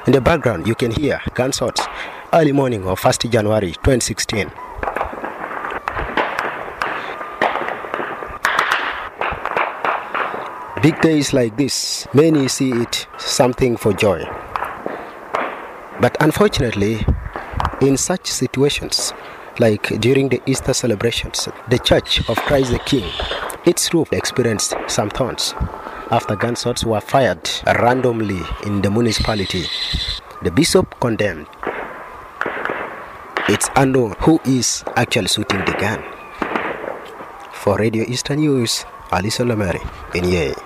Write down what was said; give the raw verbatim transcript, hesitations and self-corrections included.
In the background, you can hear gunshots early morning of first January twenty sixteen. Big days like this, many see it something for joy. But unfortunately, in such situations, like during the Easter celebrations, the Church of Christ the King, its roof experienced some thorns after gunshots were fired randomly in the municipality. The bishop condemned. It's unknown who is actually shooting the gun. For Radio Eastern News, Ali Solomari, N Y A.